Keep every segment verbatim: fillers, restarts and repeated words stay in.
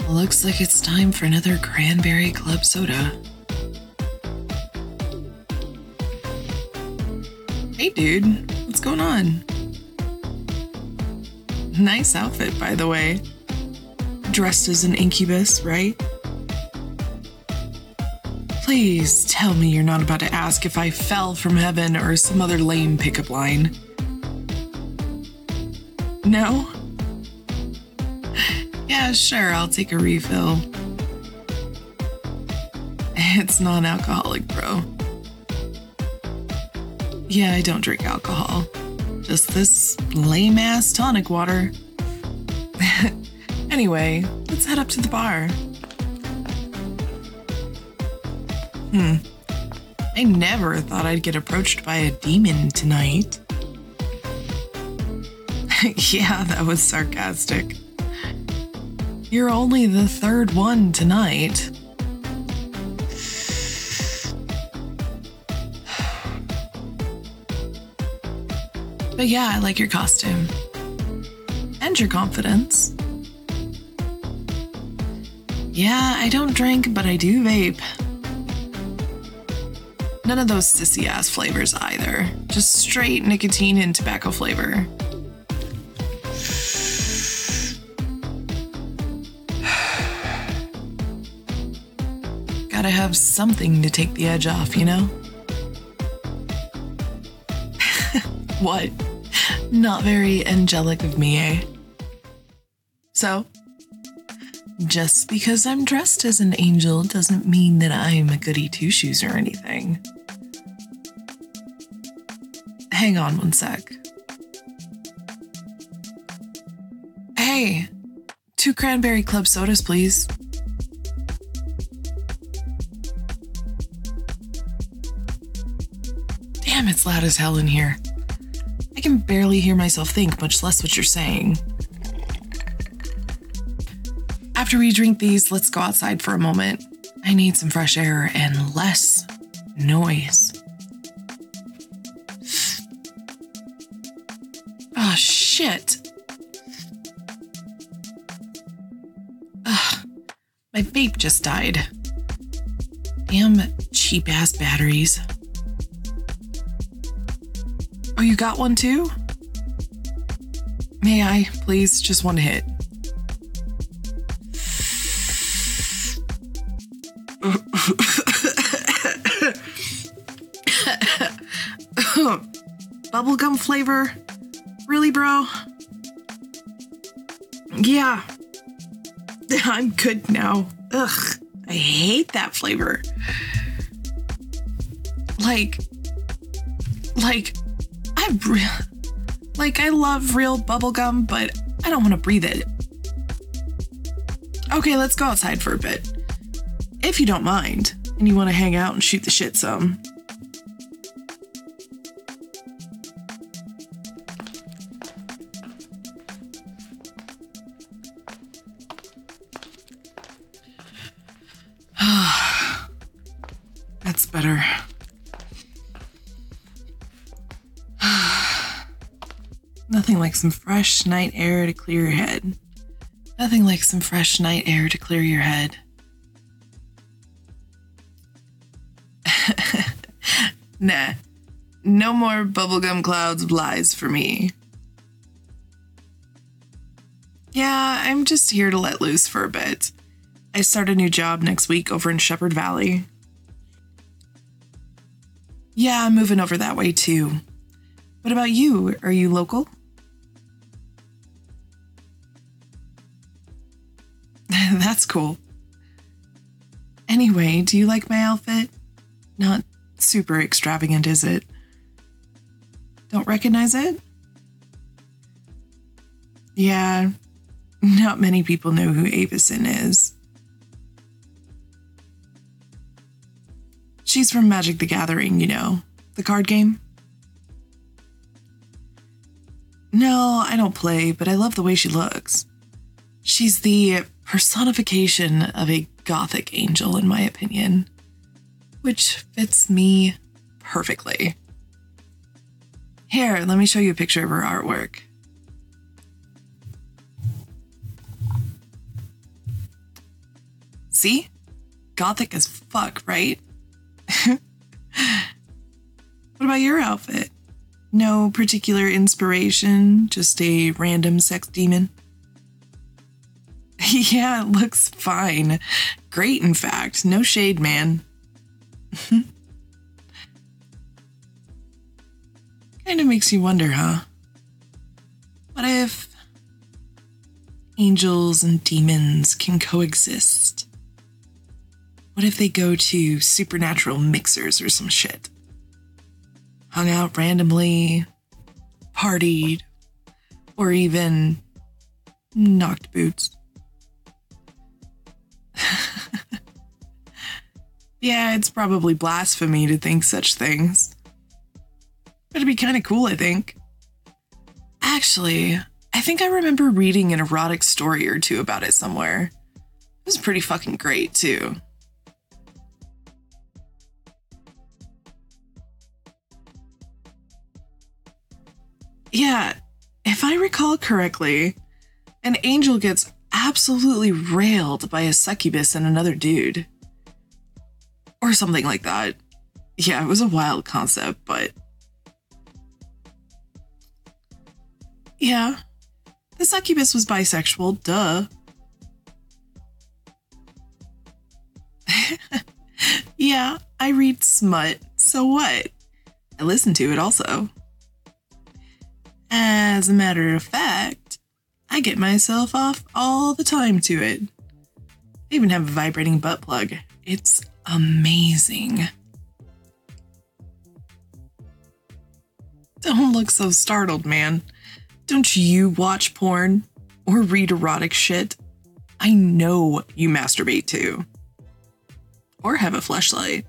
Looks like it's time for another Cranberry Club soda. Hey dude, what's going on? Nice outfit, by the way. Dressed as an incubus, right? Please tell me you're not about to ask if I fell from heaven or some other lame pickup line. No? Yeah, sure, I'll take a refill. It's non-alcoholic, bro. Yeah, I don't drink alcohol. Just this lame-ass tonic water. Anyway, let's head up to the bar. Hmm. I never thought I'd get approached by a demon tonight. Yeah, that was sarcastic. You're only the third one tonight. But yeah, I like your costume. And your confidence. Yeah, I don't drink, but I do vape. None of those sissy-ass flavors either. Just straight nicotine and tobacco flavor. Gotta have something to take the edge off, you know? What? Not very angelic of me, eh? So, just because I'm dressed as an angel doesn't mean that I'm a goody two-shoes or anything. Hang on one sec. Hey, two Cranberry Club sodas, please. Damn, it's loud as hell in here. I can barely hear myself think, much less what you're saying. After we drink these, let's go outside for a moment. I need some fresh air and less noise. Oh, shit. Ugh, my vape just died. Damn cheap-ass batteries. Oh, you got one too? May I, please? Just one hit. Bubblegum flavor? Really, bro? Yeah. I'm good now. Ugh, I hate that flavor. Like, like, I, re- like, I love real bubblegum, but I don't want to breathe it. Okay, let's go outside for a bit. If you don't mind, and you want to hang out and shoot the shit some. That's better. Nothing like some fresh night air to clear your head. Nothing like some fresh night air to clear your head. Nah, no more bubblegum clouds of lies for me. Yeah, I'm just here to let loose for a bit. I start a new job next week over in Shepherd Valley. Yeah, I'm moving over that way too. What about you? Are you local? That's cool. Anyway, do you like my outfit? Not super extravagant, is it? Don't recognize it? Yeah, not many people know who Avison is. She's from Magic the Gathering, you know, the card game. No, I don't play, but I love the way she looks. She's the personification of a gothic angel, in my opinion, which fits me perfectly. Here, let me show you a picture of her artwork. See? Gothic as fuck, right? What about your outfit? No particular inspiration, just a random sex demon? Yeah, it looks fine. Great, in fact. No shade, man. Kind of makes you wonder, huh? What if angels and demons can coexist? What if they go to supernatural mixers or some shit? Hung out randomly, partied, or even knocked boots. Yeah, it's probably blasphemy to think such things. But it'd be kind of cool, I think. Actually, I think I remember reading an erotic story or two about it somewhere. It was pretty fucking great, too. Yeah, if I recall correctly, an angel gets absolutely railed by a succubus and another dude. Or something like that. Yeah, it was a wild concept, but... yeah, the succubus was bisexual, duh. Yeah, I read smut, so what? I listen to it also. As a matter of fact, I get myself off all the time to it. I even have a vibrating butt plug. It's amazing. Don't look so startled, man. Don't you watch porn or read erotic shit? I know you masturbate too. Or have a fleshlight.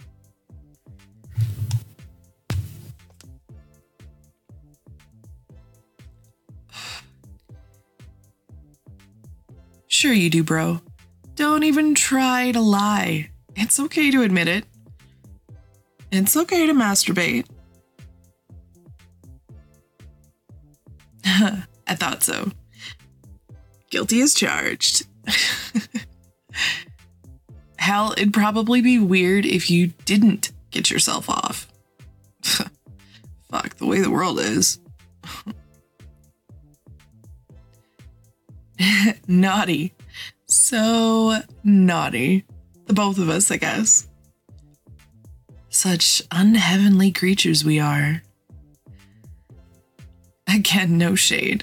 Sure you do, bro. Don't even try to lie. It's okay to admit it. It's okay to masturbate. I thought so. Guilty as charged. Hell, it'd probably be weird if you didn't get yourself off. Fuck, the way the world is. Naughty. So naughty. The both of us, I guess. Such unheavenly creatures we are. Again, no shade.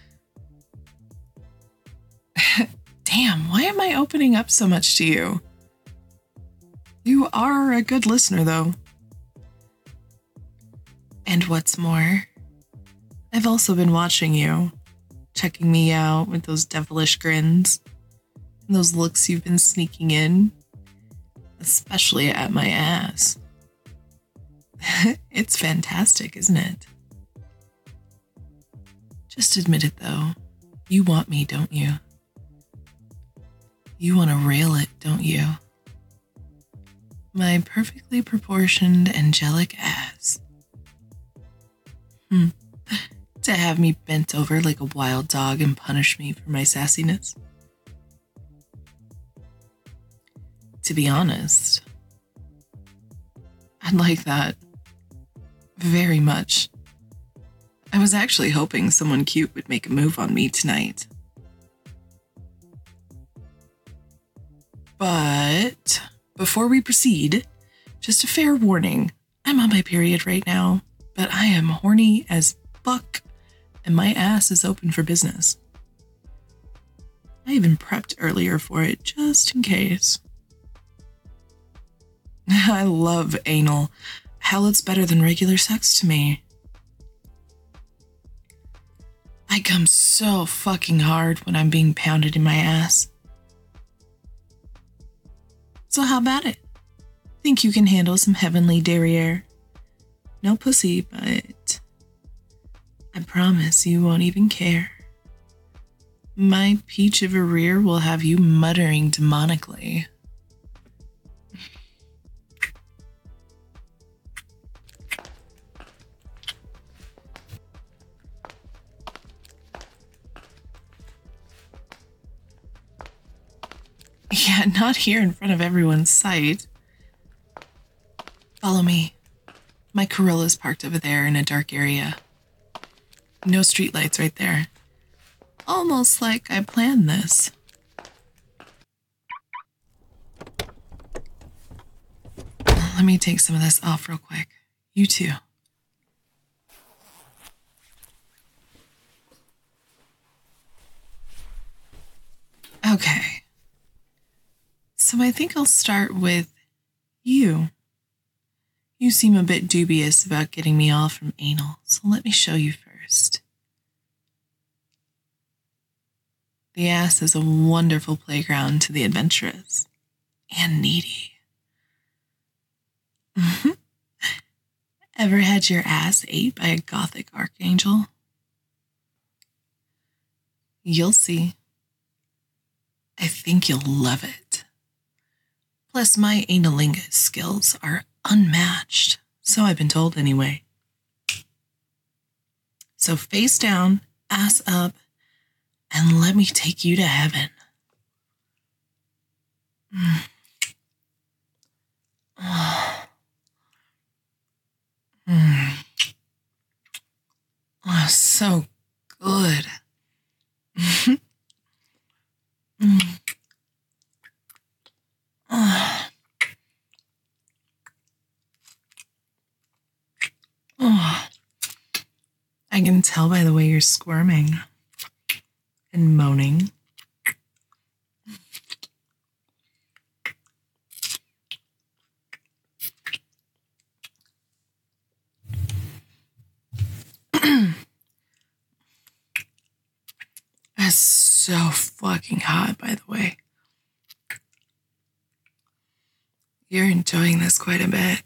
Damn, why am I opening up so much to you? You are a good listener, though. And what's more, I've also been watching you, checking me out with those devilish grins, and those looks you've been sneaking in, especially at my ass. It's fantastic, isn't it? Just admit it, though. You want me, don't you? You want to rail it, don't you? My perfectly proportioned, angelic ass. Hmm. To have me bent over like a wild dog and punish me for my sassiness? To be honest, I'd like that. Very much. I was actually hoping someone cute would make a move on me tonight. But before we proceed, just a fair warning. I'm on my period right now, but I am horny as fuck, and my ass is open for business. I even prepped earlier for it, just in case. I love anal. Hell, it's better than regular sex to me. I come so fucking hard when I'm being pounded in my ass. So how about it? Think you can handle some heavenly derriere? No pussy, but I promise you won't even care. My peach of a rear will have you muttering demonically. Yeah, not here in front of everyone's sight. Follow me. My Corolla's parked over there in a dark area. No streetlights right there. Almost like I planned this. Let me take some of this off real quick. You too. Okay. So I think I'll start with you. You seem a bit dubious about getting me off from anal, so let me show you first. The ass is a wonderful playground to the adventurous and needy. Ever had your ass ate by a gothic archangel? You'll see. I think you'll love it. Plus, my analingus skills are unmatched, so I've been told anyway. So face down, ass up, and let me take you to heaven. Mm. Oh. Mm. Oh, so good. mm. Oh. Oh. I can tell by the way you're squirming and moaning. That's so fucking hot, by the way. You're enjoying this quite a bit.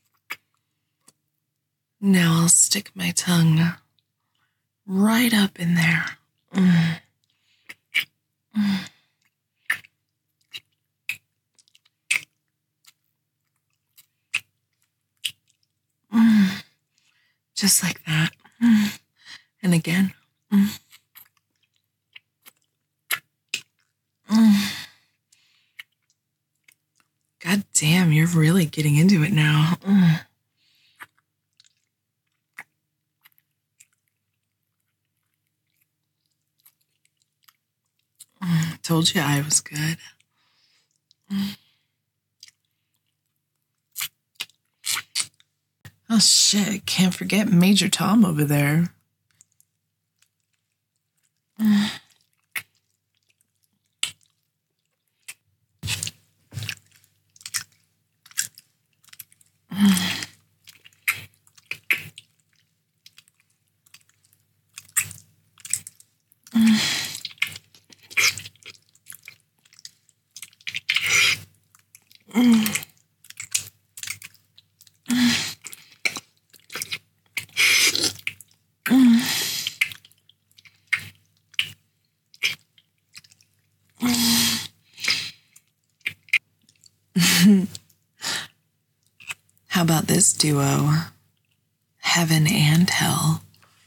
Now I'll stick my tongue right up in there. Mm. Mm. Mm. Just like that. Mm. And again. Mm. Mm. God damn, you're really getting into it now. Mm. Mm. Told you I was good. Mm. Oh shit, can't forget Major Tom over there. Mm. Mm. Mm. How about this duo? Heaven and hell.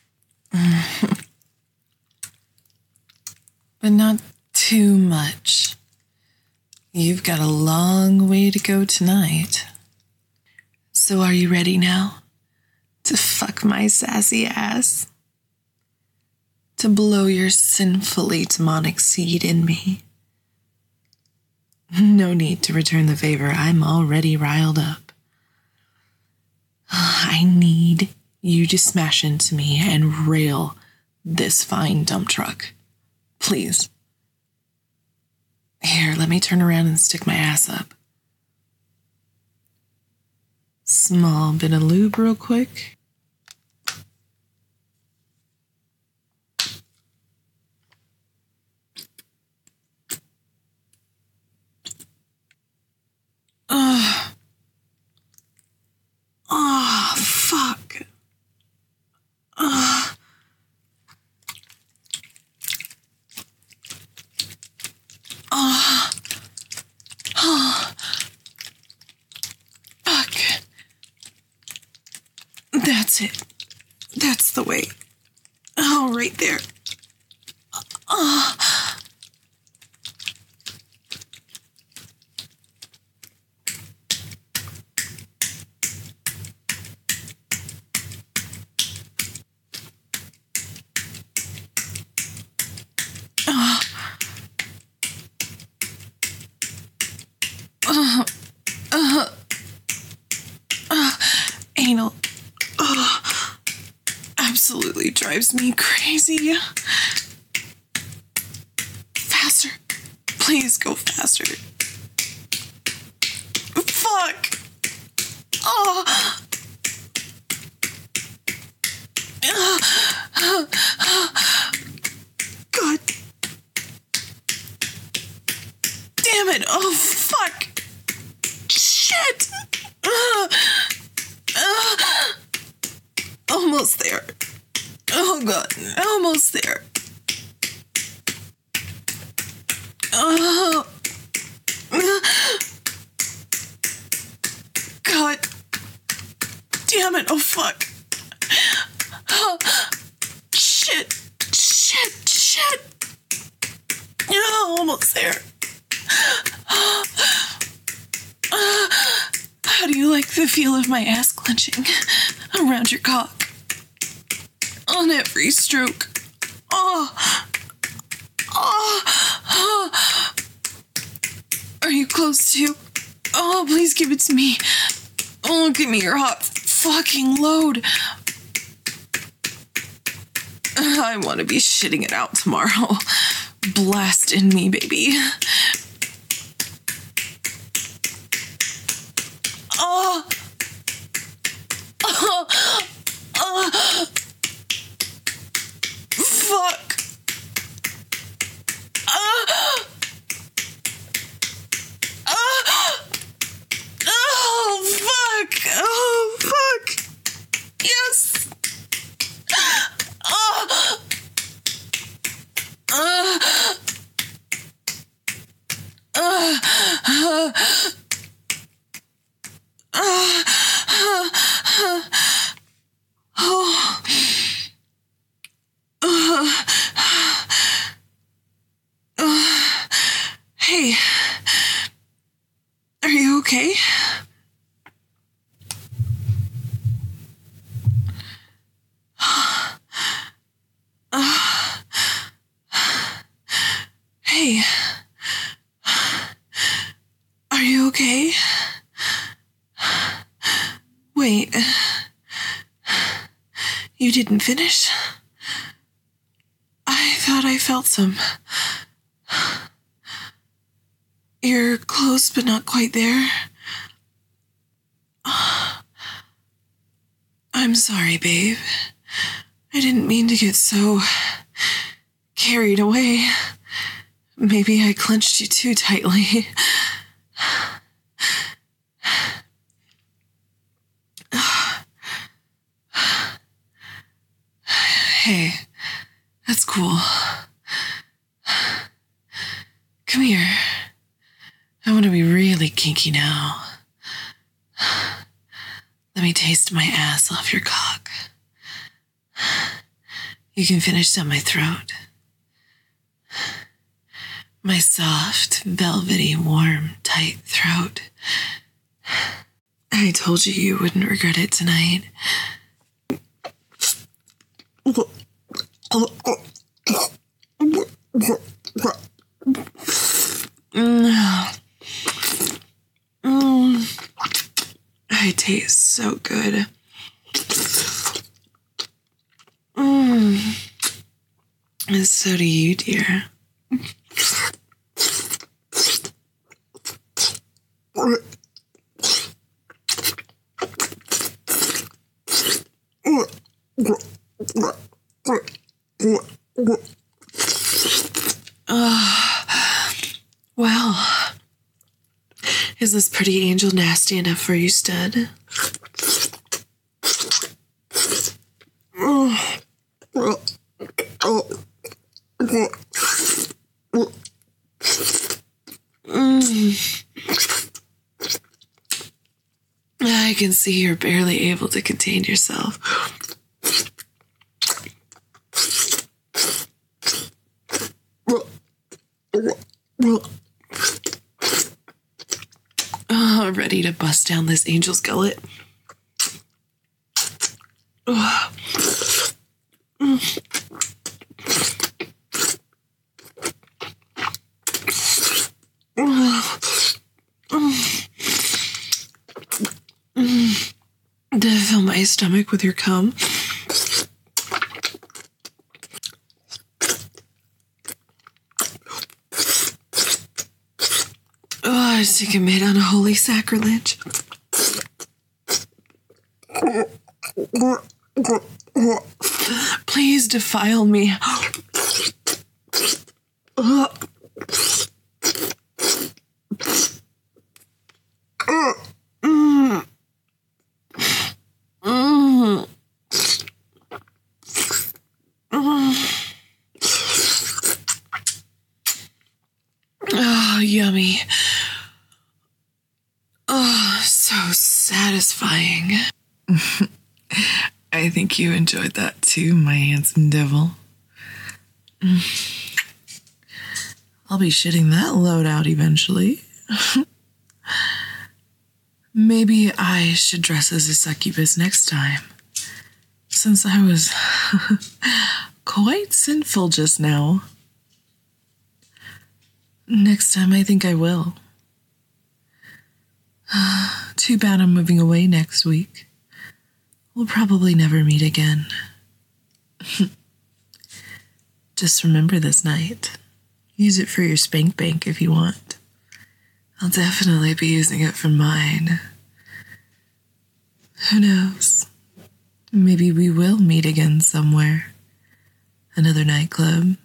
But not too much. You've got a long way to go tonight. So are you ready now? To fuck my sassy ass? To blow your sinfully demonic seed in me? No need to return the favor. I'm already riled up. I need you to smash into me and rail this fine dump truck. Please. Here, let me turn around and stick my ass up. Small bit of lube real quick. Ugh. Oh, fuck. Ugh. Oh. Oh. Fuck. That's it. That's the way. Oh, right there. Oh. anal oh, absolutely drives me crazy. Faster. Please go faster. Fuck. Oh. God. Damn it. Oh, fuck. Shit. Uh, uh, almost there. Oh, God. Almost there. Oh. God. Damn it. Oh, fuck. Oh. Shit. Shit. Shit. Oh, almost there. Uh, how do you like the feel of my ass clenching around your cock? On every stroke. Oh. Oh. Oh. Are you close to? Oh, please give it to me. Oh, give me your hot fucking load. I want to be shitting it out tomorrow. Blast in me, baby. Oh. Oh. Oh. Fuck. Oh. Oh. Oh, fuck. Oh, fuck. Yes. Oh. Uh. Uh. Uh. Uh, uh, uh, oh. Uh, uh, hey, are you okay? Uh, hey, are you okay? Wait, you didn't finish? I thought I felt some. You're close, but not quite there. I'm sorry, babe. I didn't mean to get so carried away. Maybe I clenched you too tightly. Hey, that's cool. Come here. I want to be really kinky now. Let me taste my ass off your cock. You can finish down my throat. My soft, velvety, warm, tight throat. I told you you wouldn't regret it tonight. Mm. Mm. It tastes so good. Mm. And so do you, dear. Uh, well, is this pretty angel nasty enough for you, stud? Mm. I can see you're barely able to contain yourself. Oh, ready to bust down this angel's gullet. Oh. Mm. Oh. Mm. Mm. I feel my my stomach with your cum? Oh, I just commit unholy sacrilege. Please defile me. Oh, yummy. Oh, so satisfying. I think you enjoyed that too, my handsome devil. I'll be shitting that load out eventually. Maybe I should dress as a succubus next time, since I was quite sinful just now. Next time, I think I will. Too bad I'm moving away next week. We'll probably never meet again. Just remember this night. Use it for your spank bank if you want. I'll definitely be using it for mine. Who knows? Maybe we will meet again somewhere. Another nightclub.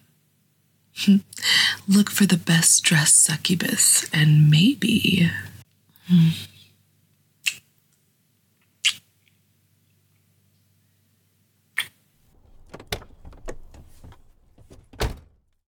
Look for the best dressed succubus, and maybe...